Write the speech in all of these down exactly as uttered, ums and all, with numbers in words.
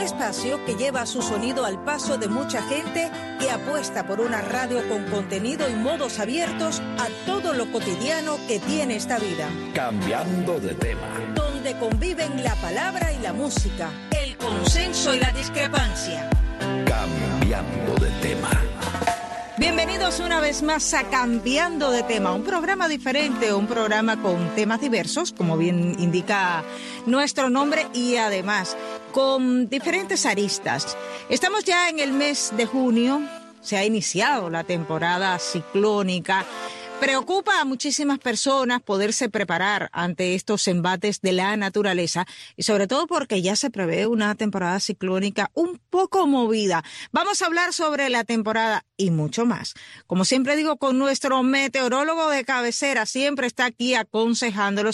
espacio que lleva su sonido al paso de mucha gente que apuesta por una radio con contenido y modos abiertos a todo lo cotidiano que tiene esta vida. Cambiando de tema. Donde conviven la palabra y la música, el consenso y la discrepancia. Cambiando de tema. Bienvenidos una vez más a Cambiando de Tema, un programa diferente, un programa con temas diversos, como bien indica nuestro nombre, y además con diferentes aristas. Estamos ya en el mes de junio, se ha iniciado la temporada ciclónica. Preocupa a muchísimas personas poderse preparar ante estos embates de la naturaleza y sobre todo porque ya se prevé una temporada ciclónica un poco movida. Vamos a hablar sobre la temporada y mucho más. Como siempre digo, con nuestro meteorólogo de cabecera, siempre está aquí aconsejándolos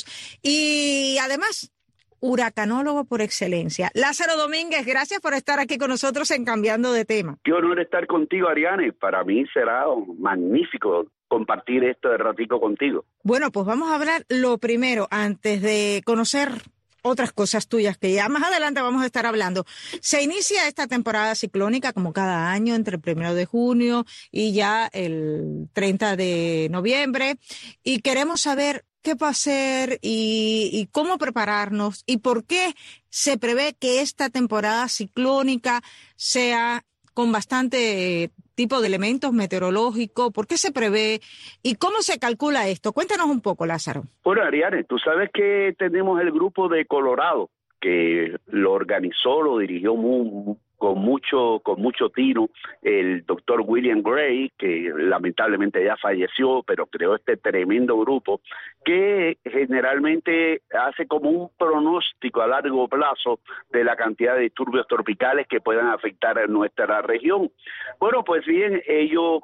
y además huracanólogo por excelencia. Lázaro Domínguez, gracias por estar aquí con nosotros en Cambiando de Tema. Qué honor estar contigo, Ariane. Para mí será magnífico compartir esto de ratico contigo. Bueno, pues vamos a hablar lo primero, antes de conocer otras cosas tuyas que ya más adelante vamos a estar hablando. Se inicia esta temporada ciclónica como cada año entre el primero de junio y ya el treinta de noviembre y queremos saber qué va a hacer y, y cómo prepararnos y por qué se prevé que esta temporada ciclónica sea con bastante tipo de elementos meteorológicos, por qué se prevé y cómo se calcula esto. Cuéntanos un poco, Lázaro. Bueno, Ariane, tú sabes que tenemos el grupo de Colorado, que lo organizó, lo dirigió muy, con mucho con mucho tino el doctor William Gray, que lamentablemente ya falleció, pero creó este tremendo grupo que generalmente hace como un pronóstico a largo plazo de la cantidad de disturbios tropicales que puedan afectar a nuestra región. Bueno, pues bien, ellos,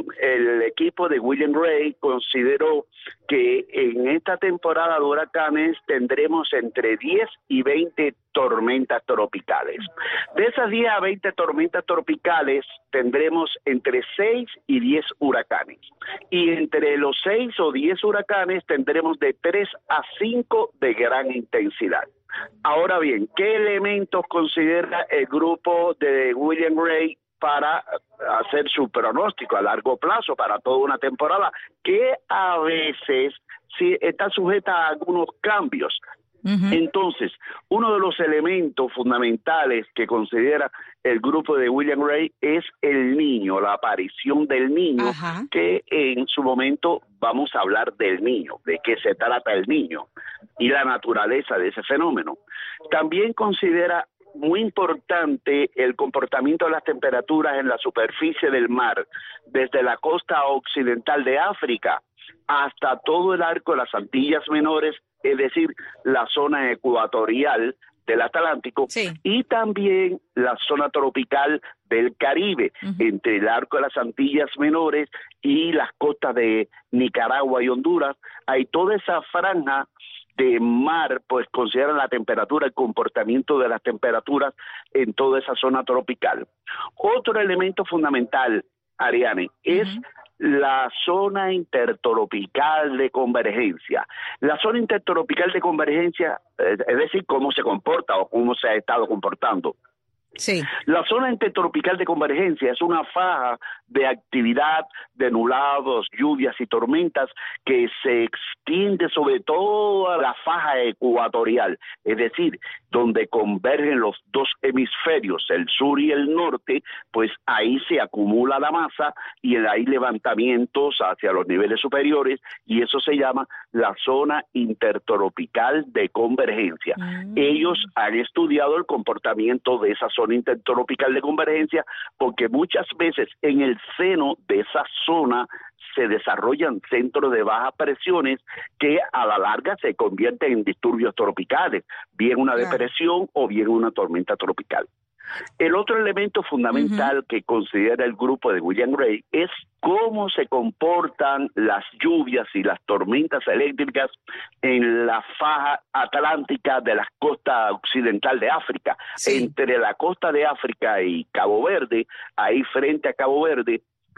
el equipo de William Gray consideró que en esta temporada de huracanes tendremos entre diez y veinte tormentas tropicales. De esas diez a veinte tormentas tropicales tendremos entre seis y diez huracanes. Y entre los seis o diez huracanes tendremos de tres a cinco de gran intensidad. Ahora bien, ¿qué elementos considera el grupo de William Gray para hacer su pronóstico a largo plazo para toda una temporada, que a veces sí está sujeta a algunos cambios? Uh-huh. Entonces, uno de los elementos fundamentales que considera el grupo de William Gray es el niño, la aparición del niño, uh-huh. que en su momento vamos a hablar del niño, de qué se trata el niño y la naturaleza de ese fenómeno. También considera muy importante el comportamiento de las temperaturas en la superficie del mar, desde la costa occidental de África hasta todo el arco de las Antillas Menores, es decir, la zona ecuatorial del Atlántico, sí. y también la zona tropical del Caribe, uh-huh. entre el arco de las Antillas Menores y las costas de Nicaragua y Honduras. Hay toda esa franja de mar, pues consideran la temperatura, el comportamiento de las temperaturas en toda esa zona tropical. Otro elemento fundamental, Ariane, es uh-huh. la zona intertropical de convergencia. La zona intertropical de convergencia, es decir, cómo se comporta o cómo se ha estado comportando. Sí. La zona intertropical de convergencia es una faja de actividad de nublados, lluvias y tormentas que se extiende sobre toda la faja ecuatorial, es decir, donde convergen los dos hemisferios, el sur y el norte, pues ahí se acumula la masa y hay levantamientos hacia los niveles superiores y eso se llama la zona intertropical de convergencia. Mm. Ellos han estudiado el comportamiento de esa zona intertropical de convergencia porque muchas veces en el seno de esa zona se desarrollan centros de bajas presiones que a la larga se convierten en disturbios tropicales, bien una claro. depresión o bien una tormenta tropical. El otro elemento fundamental uh-huh. que considera el grupo de William Gray es cómo se comportan las lluvias y las tormentas eléctricas en la faja atlántica de la costa occidental de África. Sí. Entre la costa de África y Cabo Verde, ahí frente a Cabo Verde,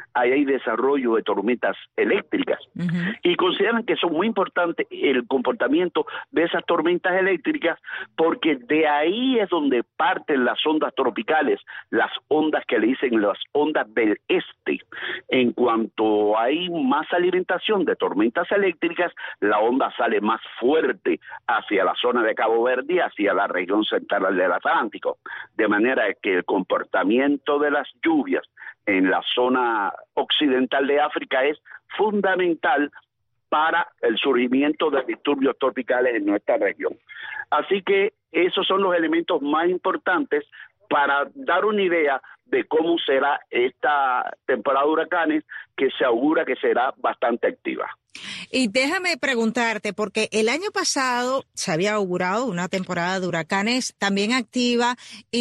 ahí hay desarrollo de tormentas eléctricas. Uh-huh. Y consideran que son muy importantes el comportamiento de esas tormentas eléctricas, porque de ahí es donde parten las ondas tropicales, las ondas que le dicen las ondas del este. En cuanto hay más alimentación de tormentas eléctricas, la onda sale más fuerte hacia la zona de Cabo Verde y hacia la región central del Atlántico, de manera que el comportamiento de las lluvias en la zona occidental de África es fundamental para el surgimiento de disturbios tropicales en nuestra región. Así que esos son los elementos más importantes para dar una idea de cómo será esta temporada de huracanes, que se augura que será bastante activa. Y déjame preguntarte, porque el año pasado se había augurado una temporada de huracanes también activa,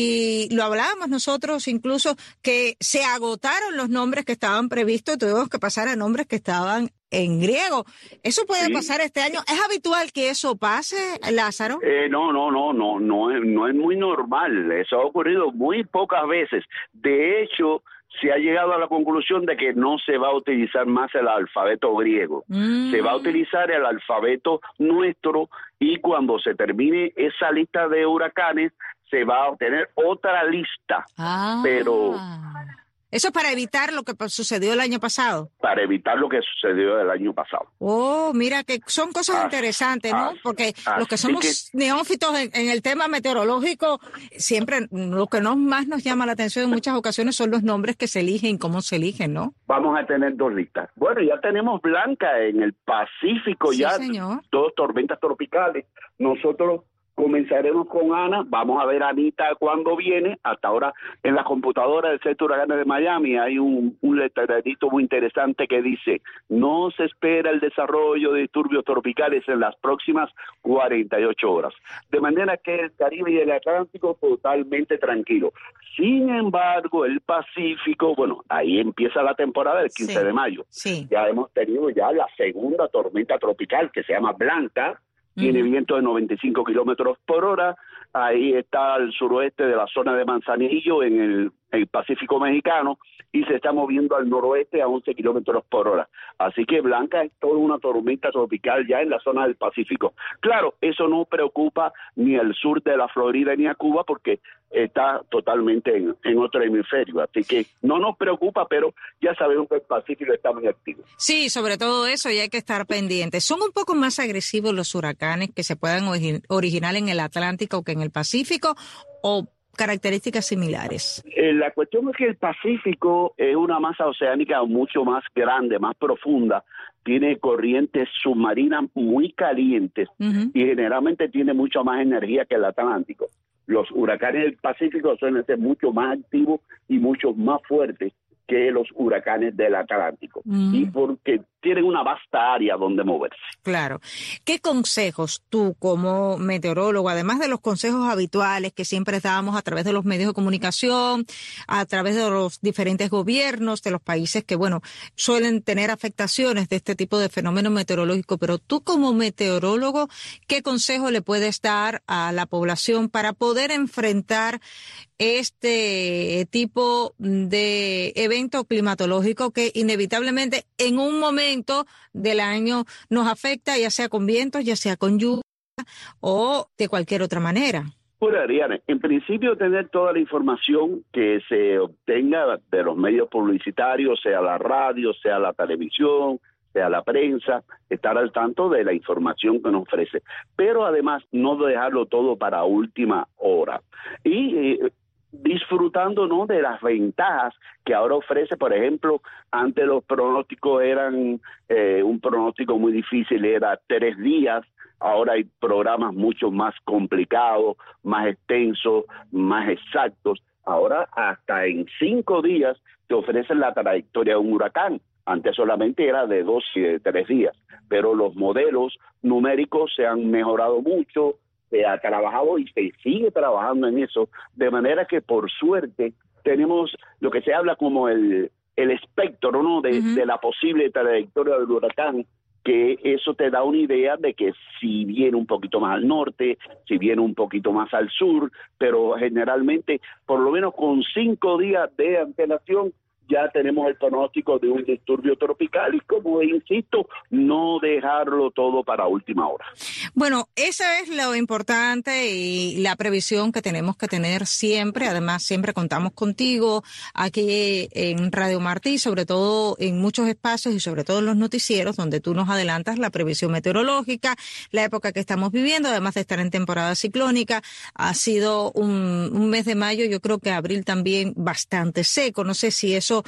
y lo hablábamos nosotros incluso, que se agotaron los nombres que estaban previstos y tuvimos que pasar a nombres que estaban en griego. ¿Eso puede sí. pasar este año? ¿Es habitual que eso pase, Lázaro? Eh, no, no, no, no, no es, no es muy normal. Eso ha ocurrido muy pocas veces. De hecho, se ha llegado a la conclusión de que no se va a utilizar más el alfabeto griego. Mm. Se va a utilizar el alfabeto nuestro, y cuando se termine esa lista de huracanes, se va a obtener otra lista. Ah. Pero... ¿Eso es para evitar lo que sucedió el año pasado? Para evitar lo que sucedió el año pasado. Oh, mira, que son cosas ah, interesantes, ¿no? Ah, Porque ah, los que somos que... neófitos en, en el tema meteorológico, siempre lo que nos, más nos llama la atención en muchas ocasiones son los nombres que se eligen, cómo se eligen, ¿no? Vamos a tener dos listas. Bueno, ya tenemos Blanca en el Pacífico, sí, ya señor. Dos tormentas tropicales. Nosotros comenzaremos con Ana, vamos a ver a Anita cuando viene. Hasta ahora en la computadora del Centro de Huracanes de Miami hay un, un letrerito muy interesante que dice: no se espera el desarrollo de disturbios tropicales en las próximas cuarenta y ocho horas. De manera que el Caribe y el Atlántico totalmente tranquilo. Sin embargo, el Pacífico, bueno, ahí empieza la temporada del quince sí, de mayo. Sí. Ya hemos tenido ya la segunda tormenta tropical, que se llama Blanca. Tiene viento de noventa y cinco kilómetros por hora. Ahí está al suroeste de la zona de Manzanillo, en el, el Pacífico mexicano, y se está moviendo al noroeste a once kilómetros por hora. Así que Blanca es toda una tormenta tropical ya en la zona del Pacífico. Claro, eso no preocupa ni al sur de la Florida ni a Cuba, porque está totalmente en, en otro hemisferio. Así que no nos preocupa, pero ya sabemos que el Pacífico está muy activo. Sí, sobre todo eso, y hay que estar pendientes. ¿Son un poco más agresivos los huracanes que se puedan origi- originar en el Atlántico que en el Pacífico, o características similares? Eh, la cuestión es que el Pacífico es una masa oceánica mucho más grande, más profunda, tiene corrientes submarinas muy calientes, uh-huh. y generalmente tiene mucha más energía que el Atlántico. Los huracanes del Pacífico suelen ser mucho más activos y mucho más fuertes que los huracanes del Atlántico, mm. y porque tienen una vasta área donde moverse. Claro. ¿Qué consejos tú, como meteorólogo, además de los consejos habituales que siempre damos a través de los medios de comunicación, a través de los diferentes gobiernos de los países que, bueno, suelen tener afectaciones de este tipo de fenómeno meteorológico, pero tú como meteorólogo, ¿qué consejo le puedes dar a la población para poder enfrentar este tipo de evento climatológico que inevitablemente en un momento del año nos afecta, ya sea con vientos, ya sea con lluvia o de cualquier otra manera? Bueno, Ariane, en principio tener toda la información que se obtenga de los medios publicitarios, sea la radio, sea la televisión, sea la prensa, estar al tanto de la información que nos ofrece, pero además no dejarlo todo para última hora. Y eh, disfrutando, ¿no?, de las ventajas que ahora ofrece. Por ejemplo, antes los pronósticos eran eh, un pronóstico muy difícil, era tres días. Ahora hay programas mucho más complicados, más extensos, más exactos. Ahora hasta en cinco días te ofrecen la trayectoria de un huracán. Antes solamente era de dos y de tres días, pero los modelos numéricos se han mejorado mucho. Se ha trabajado y se sigue trabajando en eso, de manera que por suerte tenemos lo que se habla como el, el espectro, ¿no?, de, uh-huh. de la posible trayectoria del huracán, que eso te da una idea de que si viene un poquito más al norte, si viene un poquito más al sur, pero generalmente, por lo menos con cinco días de antelación, ya tenemos el pronóstico de un disturbio tropical y, como insisto, no dejarlo todo para última hora. Bueno, eso es lo importante y la previsión que tenemos que tener siempre. Además, siempre contamos contigo aquí en Radio Martí, sobre todo en muchos espacios y sobre todo en los noticieros, donde tú nos adelantas la previsión meteorológica, la época que estamos viviendo, además de estar en temporada ciclónica. Ha sido un, un mes de mayo, yo creo que abril también bastante seco. No sé si eso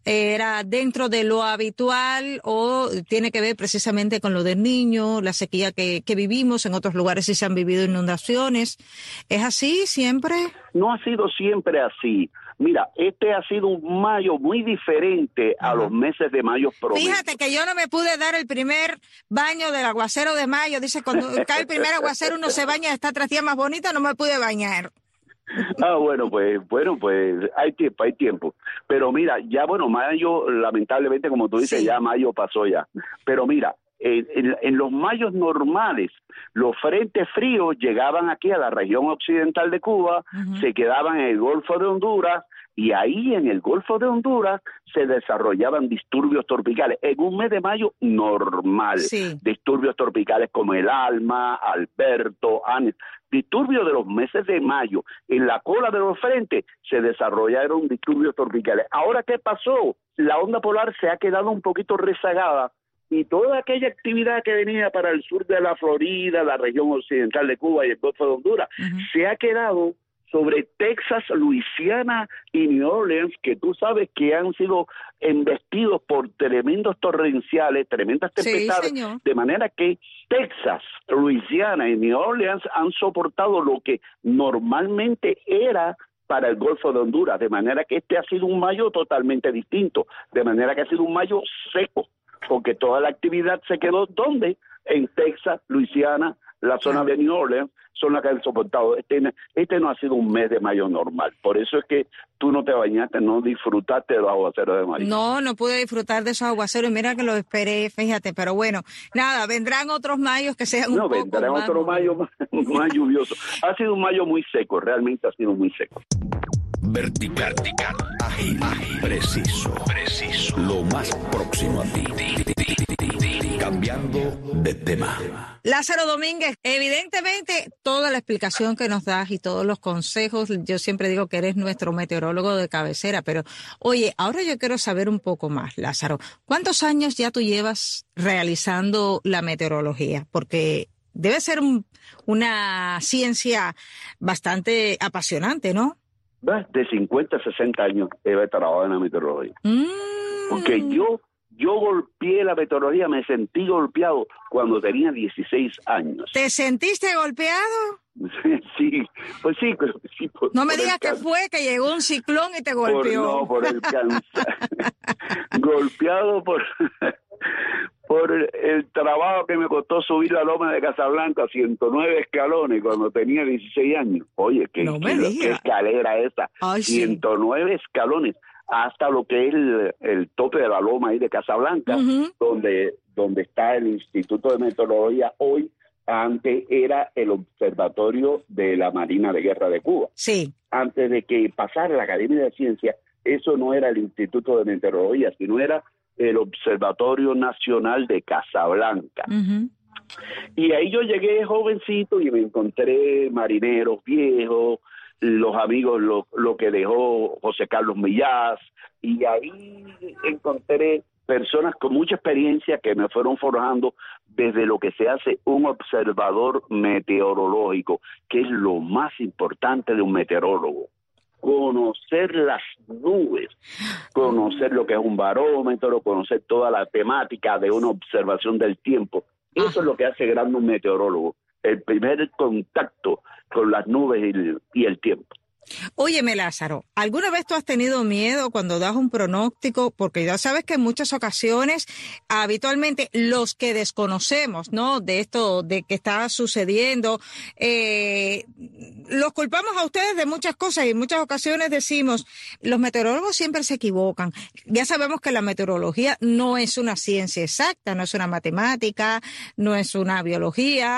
era dentro de lo habitual o tiene que ver precisamente con lo del Niño, la sequía que, que vivimos. En otros lugares sí se han vivido inundaciones. ¿Es así siempre? No ha sido siempre así. Mira, este ha sido un mayo muy diferente a los meses de mayo promedio. Fíjate que yo no me pude dar el primer baño del aguacero de mayo. Dice, cuando cae el primer aguacero uno se baña, está tres días más bonita, no me pude bañar. Ah, bueno, pues, bueno, pues hay tiempo, hay tiempo. Pero mira, ya bueno, mayo, lamentablemente, como tú dices, sí. ya mayo pasó ya. Pero mira, en, en, en los mayos normales, los frentes fríos llegaban aquí a la región occidental de Cuba, uh-huh. se quedaban en el Golfo de Honduras, y ahí en el Golfo de Honduras se desarrollaban disturbios tropicales en un mes de mayo normal. Sí. Disturbios tropicales como el Alma, Alberto, Anis. Disturbios de los meses de mayo. En la cola de los frentes se desarrollaron disturbios tropicales. Ahora, ¿qué pasó? La onda polar se ha quedado un poquito rezagada y toda aquella actividad que venía para el sur de la Florida, la región occidental de Cuba y el Golfo de Honduras, uh-huh. se ha quedado sobre Texas, Luisiana y New Orleans, que tú sabes que han sido embestidos por tremendos torrenciales, tremendas tempestades, sí, de manera que Texas, Luisiana y New Orleans han soportado lo que normalmente era para el Golfo de Honduras, de manera que este ha sido un mayo totalmente distinto, de manera que ha sido un mayo seco, porque toda la actividad se quedó, ¿dónde? En Texas, Luisiana, la zona de New Orleans, son las que han soportado. Este, este no ha sido un mes de mayo normal. Por eso es que tú no te bañaste, no disfrutaste de los aguaceros de mayo. No, no pude disfrutar de esos aguaceros. Mira que los esperé, fíjate. Pero bueno, nada, vendrán otros mayos que sean no, un poco más... No, vendrán otros mayos más, más lluviosos. Ha sido un mayo muy seco, realmente ha sido muy seco. Vertical, vertical, ágil, ágil, preciso, preciso, lo más próximo a ti. Cambiando de tema. Lázaro Domínguez, evidentemente toda la explicación que nos das y todos los consejos, yo siempre digo que eres nuestro meteorólogo de cabecera, pero oye, ahora yo quiero saber un poco más, Lázaro. ¿Cuántos años ya tú llevas realizando la meteorología? Porque debe ser un, una ciencia bastante apasionante, ¿no? De cincuenta a sesenta años he trabajado en la meteorología. Mm. Porque yo... Yo golpeé la meteorología, me sentí golpeado cuando tenía dieciséis años. ¿Te sentiste golpeado? Sí, pues sí. Creo que sí por, no me digas que fue, que llegó un ciclón y te golpeó. Por, no, por el cáncer. Golpeado por, por el trabajo que me costó subir la loma de Casablanca a ciento nueve escalones cuando tenía dieciséis años. Oye, qué, no me qué, qué escalera esa. Ay, ciento nueve sí. escalones. Hasta lo que es el, el tope de la loma ahí de Casablanca, uh-huh. donde, donde está el Instituto de Meteorología hoy, antes era el Observatorio de la Marina de Guerra de Cuba. Sí. Antes de que pasara la Academia de Ciencias, eso no era el Instituto de Meteorología, sino era el Observatorio Nacional de Casablanca. Uh-huh. Y ahí yo llegué jovencito y me encontré marineros viejos, los amigos, lo, lo que dejó José Carlos Millás, y ahí encontré personas con mucha experiencia que me fueron forjando desde lo que se hace un observador meteorológico, que es lo más importante de un meteorólogo. Conocer las nubes, conocer lo que es un barómetro, conocer toda la temática de una observación del tiempo. Eso es lo que hace grande un meteorólogo, el primer contacto con las nubes y el, y el tiempo. Óyeme, Lázaro, ¿alguna vez tú has tenido miedo cuando das un pronóstico? Porque ya sabes que en muchas ocasiones, habitualmente, los que desconocemos, ¿no?, de esto, de que está sucediendo, eh, los culpamos a ustedes de muchas cosas y en muchas ocasiones decimos, los meteorólogos siempre se equivocan. Ya sabemos que la meteorología no es una ciencia exacta, no es una matemática, no es una biología,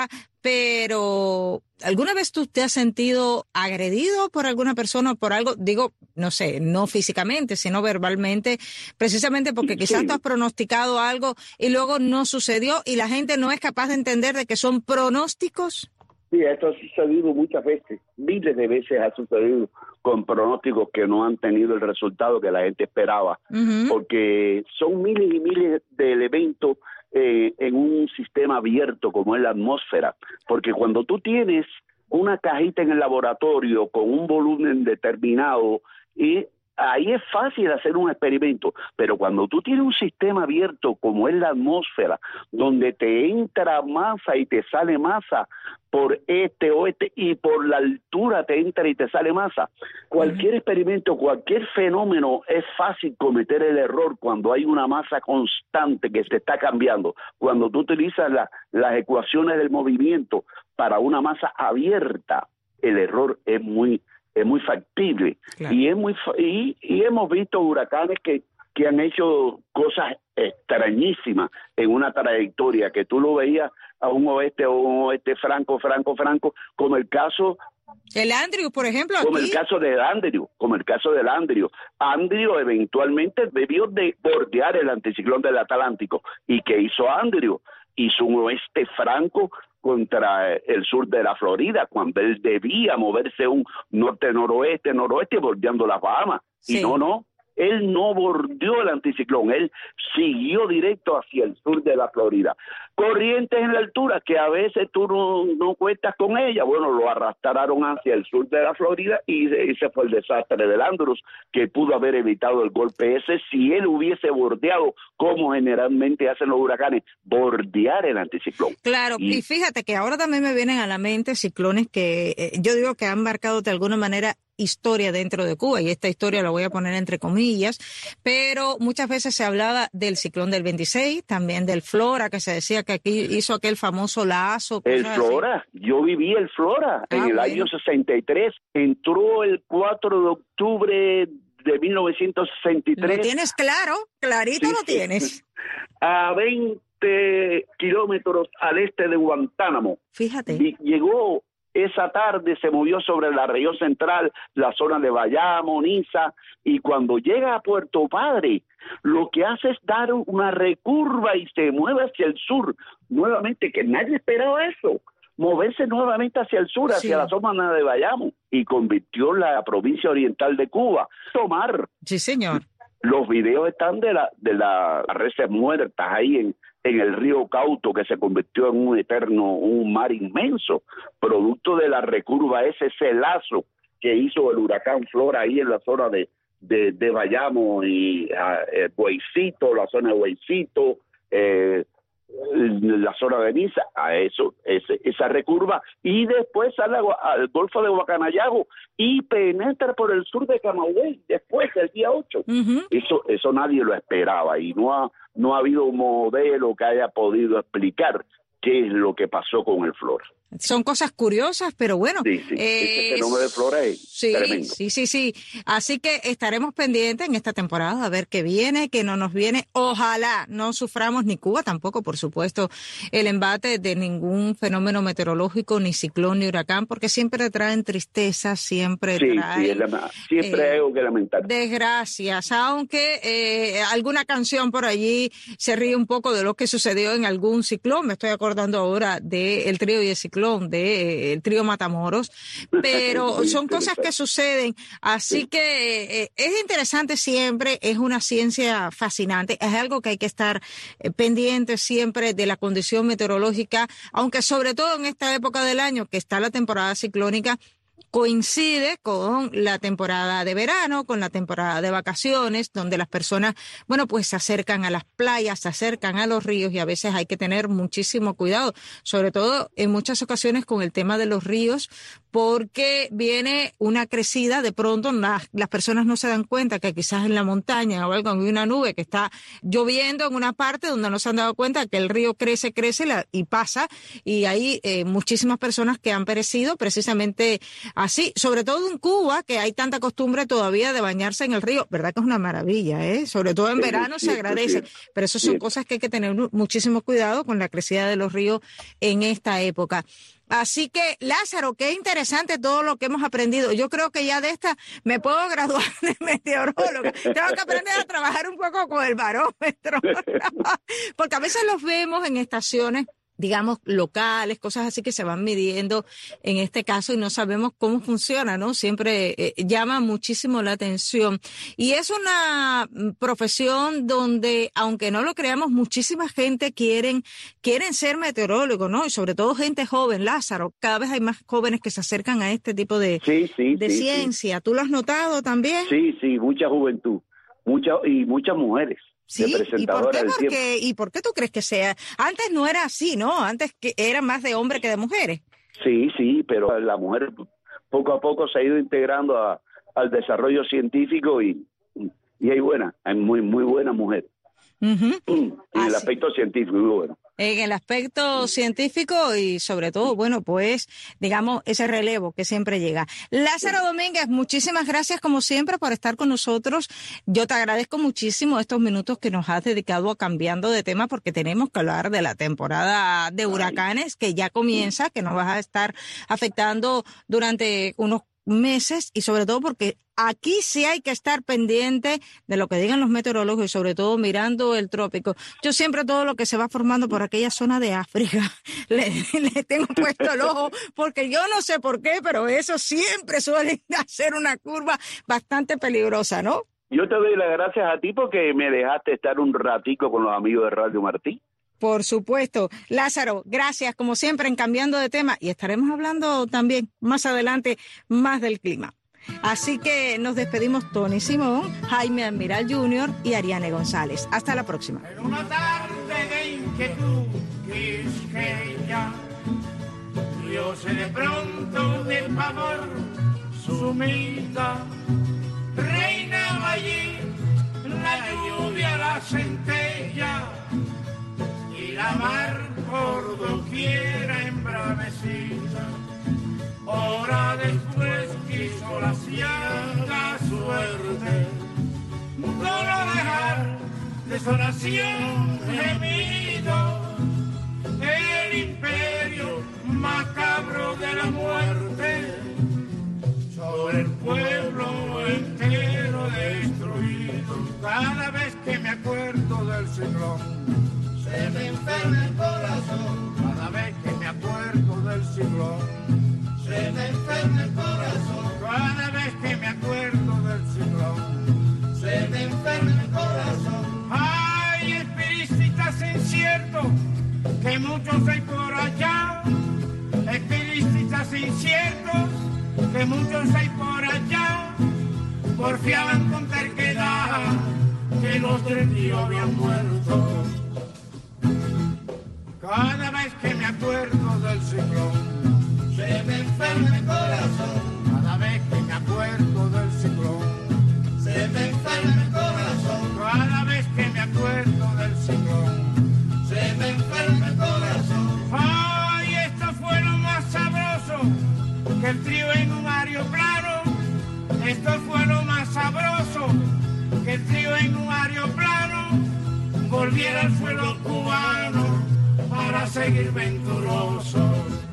pero ¿alguna vez tú te has sentido agredido por alguna persona o por algo? Digo, no sé, no físicamente, sino verbalmente, precisamente porque quizás Sí. tú has pronosticado algo y luego no sucedió y la gente no es capaz de entender de que son pronósticos. Sí, esto ha sucedido muchas veces, miles de veces ha sucedido con pronósticos que no han tenido el resultado que la gente esperaba, Uh-huh. porque son miles y miles de elementos eh, en un sistema abierto como es la atmósfera, porque cuando tú tienes una cajita en el laboratorio con un volumen determinado, y ahí es fácil hacer un experimento, pero cuando tú tienes un sistema abierto como es la atmósfera, donde te entra masa y te sale masa por este o este, y por la altura te entra y te sale masa, cualquier experimento, cualquier fenómeno es fácil cometer el error cuando hay una masa constante que se está cambiando. Cuando tú utilizas la, las ecuaciones del movimiento para una masa abierta, el error es muy es muy factible. Claro. y es muy fa- y, y hemos visto huracanes que, que han hecho cosas extrañísimas en una trayectoria que tú lo veías a un oeste o un oeste franco, franco, franco, como el caso El Andrew, por ejemplo, como aquí. el caso de Andrew, como el caso del Andrew. Andrew eventualmente debió de bordear el anticiclón del Atlántico. ¿Y qué hizo Andrew? Hizo un oeste franco contra el sur de la Florida, cuando él debía moverse un norte-noroeste, noroeste, bordeando las Bahamas. Sí. Y no, no, él no bordeó el anticiclón, él siguió directo hacia el sur de la Florida. Corrientes en la altura que a veces tú no, no cuentas con ella, bueno, lo arrastraron hacia el sur de la Florida y ese fue el desastre del Andrews, que pudo haber evitado el golpe ese si él hubiese bordeado, como generalmente hacen los huracanes, bordear el anticiclón. Claro, y, y fíjate que ahora también me vienen a la mente ciclones que eh, yo digo que han marcado de alguna manera historia dentro de Cuba, y esta historia la voy a poner entre comillas, pero muchas veces se hablaba del ciclón del veintiséis, también del Flora, que se decía que aquí hizo aquel famoso lazo. El Flora, así. Yo viví el Flora ah, en el bueno. año sesenta y tres, entró el cuatro de octubre de mil novecientos sesenta y tres. ¿Lo tienes claro? Clarito sí, lo tienes. A veinte kilómetros al este de Guantánamo. Fíjate. Y llegó esa tarde, se movió sobre la región central, la zona de Bayamo, Niza, y cuando llega a Puerto Padre, lo que hace es dar una recurva y se mueve hacia el sur. Nuevamente, que nadie esperaba eso. Moverse nuevamente hacia el sur, hacia sí. la zona de Bayamo, y convirtió la provincia oriental de Cuba. Tomar. Sí, señor. Los videos están de la de las reses muertas ahí en, en el río Cauto, que se convirtió en un eterno, un mar inmenso, producto de la recurva, ese, ese lazo que hizo el huracán Flora ahí en la zona de, de, de Bayamo y uh, Hueycito, la zona de Hueycito, eh, la zona de Niza, a eso, ese, esa recurva, y después sale al Golfo de Guacanayago y penetra por el sur de Camagüey, después del día ocho. Uh-huh. Eso, eso nadie lo esperaba, y no ha, no ha habido un modelo que haya podido explicar qué es lo que pasó con el Flora. Son cosas curiosas, pero bueno. Sí, sí. Eh, Ese fenómeno de Flora es sí, tremendo. Sí, sí, sí. Así que estaremos pendientes en esta temporada a ver qué viene, qué no nos viene. Ojalá no suframos, ni Cuba tampoco, por supuesto, el embate de ningún fenómeno meteorológico, ni ciclón, ni huracán, porque siempre traen tristeza, siempre sí, traen... Sí, es la, siempre eh, hay algo que lamentar. Desgracias, aunque eh, alguna canción por allí se ríe un poco de lo que sucedió en algún ciclón. Me estoy acordando ahora del trío y el ciclón de el trío Matamoros, pero son cosas que suceden, así sí. que eh, es interesante siempre, es una ciencia fascinante, es algo que hay que estar eh, pendiente siempre de la condición meteorológica, aunque sobre todo en esta época del año que está la temporada ciclónica, coincide con la temporada de verano, con la temporada de vacaciones, donde las personas, bueno, pues se acercan a las playas, se acercan a los ríos, y a veces hay que tener muchísimo cuidado, sobre todo en muchas ocasiones con el tema de los ríos, porque viene una crecida, de pronto las, las personas no se dan cuenta que quizás en la montaña o algo, hay una nube que está lloviendo en una parte donde no se han dado cuenta que el río crece, crece la, y pasa, y hay eh, muchísimas personas que han perecido precisamente a así, sobre todo en Cuba, que hay tanta costumbre todavía de bañarse en el río, ¿verdad que es una maravilla, eh? Sobre todo en Sí, verano sí, se agradece, sí, pero eso son sí. cosas que hay que tener muchísimo cuidado con la crecida de los ríos en esta época. Así que, Lázaro, qué interesante todo lo que hemos aprendido. Yo creo que ya de esta me puedo graduar de meteoróloga. Tengo que aprender a trabajar un poco con el barómetro. Porque a veces los vemos en estaciones, digamos, locales, cosas así que se van midiendo en este caso y no sabemos cómo funciona, ¿no? Siempre eh, llama muchísimo la atención. Y es una profesión donde, aunque no lo creamos, muchísima gente quieren, quieren ser meteorólogos, ¿no? Y sobre todo gente joven, Lázaro. Cada vez hay más jóvenes que se acercan a este tipo de, sí, sí, de sí, ciencia. Sí. ¿Tú lo has notado también? Sí, sí, mucha juventud, mucha, y muchas mujeres. Sí, ¿y por qué? Porque, ¿y por qué tú crees que sea? Antes no era así, ¿no? Antes que era más de hombres que de mujeres. Sí, sí, pero la mujer poco a poco se ha ido integrando a, al desarrollo científico y, y hay buena, hay muy muy buena mujer. Uh-huh. En así. El aspecto científico, muy bueno. En el aspecto científico y sobre todo, bueno, pues, digamos, ese relevo que siempre llega. Lázaro Domínguez, muchísimas gracias como siempre por estar con nosotros. Yo te agradezco muchísimo estos minutos que nos has dedicado a cambiando de tema porque tenemos que hablar de la temporada de huracanes que ya comienza, que nos va a estar afectando durante unos meses y sobre todo porque aquí sí hay que estar pendiente de lo que digan los meteorólogos y sobre todo mirando el trópico. Yo siempre todo lo que se va formando por aquella zona de África le, le tengo puesto el ojo porque yo no sé por qué, pero eso siempre suele hacer una curva bastante peligrosa, ¿no? Yo te doy las gracias a ti porque me dejaste estar un ratico con los amigos de Radio Martí. Por supuesto. Lázaro, gracias como siempre en Cambiando de Tema y estaremos hablando también más adelante más del clima. Así que nos despedimos Tony Simón, Jaime Almiral junior y Ariane González. Hasta la próxima. En una tarde de inquietud quisqueya, yo sé de pronto de pavor sumida, reinaba allí la lluvia, la centella, y la mar por doquiera embravecida. Hora después quiso la ciega suerte solo dejar desolación gemido, el imperio macabro de la muerte sobre el pueblo entero destruido. Cada vez que me acuerdo del ciclón se me enferma el corazón. Cada vez que me acuerdo del ciclón se me enferma el corazón. Cada vez que me acuerdo del ciclón se me enferma el corazón. Ay, espiritistas inciertos, que muchos hay por allá. Espiritistas inciertos, que muchos hay por allá. Porfiaban con terquedad que los tres tíos habían muerto. Cada vez que me acuerdo del ciclón se me enferma el corazón. Cada vez que me acuerdo del ciclón se me enferma el corazón. Cada vez que me acuerdo del ciclón se me enferma el corazón. Ay, esto fue lo más sabroso que el trío en un aeroplano. Esto fue lo más sabroso que el trío en un aeroplano volviera al suelo cubano para seguir venturoso.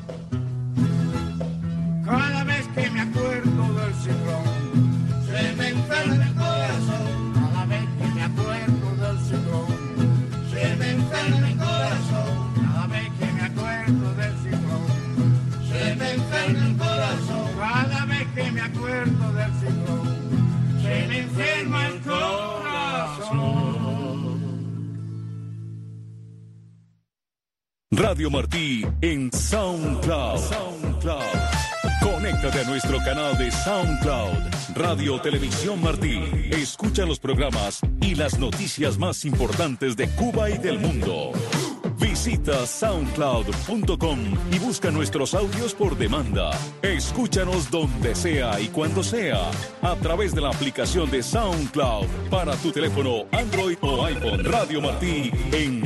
Cada vez que me acuerdo del ciclón se me enferma el corazón. Cada vez que me acuerdo del ciclón se me enferma el corazón. Cada vez que me acuerdo del ciclón se me enferma el corazón. Cada vez que me acuerdo del ciclón se me enferma el corazón. Radio Martí en SoundCloud. SoundCloud. Conéctate a nuestro canal de SoundCloud, Radio Televisión Martí. Escucha los programas y las noticias más importantes de Cuba y del mundo. Visita soundcloud punto com y busca nuestros audios por demanda. Escúchanos donde sea y cuando sea, a través de la aplicación de SoundCloud para tu teléfono Android o iPhone. Radio Martí en